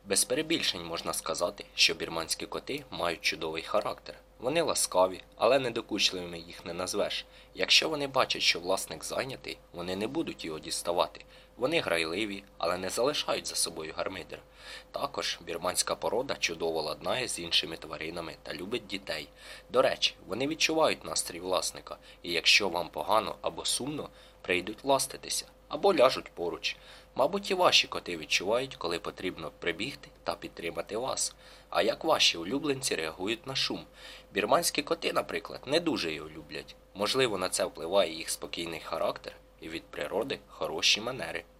Без перебільшень можна сказати, що бірманські коти мають чудовий характер. Вони ласкаві, але недокучливими їх не назвеш. Якщо вони бачать, що власник зайнятий, вони не будуть його діставати. Вони грайливі, але не залишають за собою гармидер. Також бірманська порода чудово ладнає з іншими тваринами та любить дітей. До речі, вони відчувають настрій власника, і якщо вам погано або сумно, прийдуть ластитися або ляжуть поруч. Мабуть, і ваші коти відчувають, коли потрібно прибігти та підтримати вас. А як ваші улюбленці реагують на шум? Бірманські коти, наприклад, не дуже його люблять. Можливо, на це впливає їх спокійний характер і від природи хороші манери.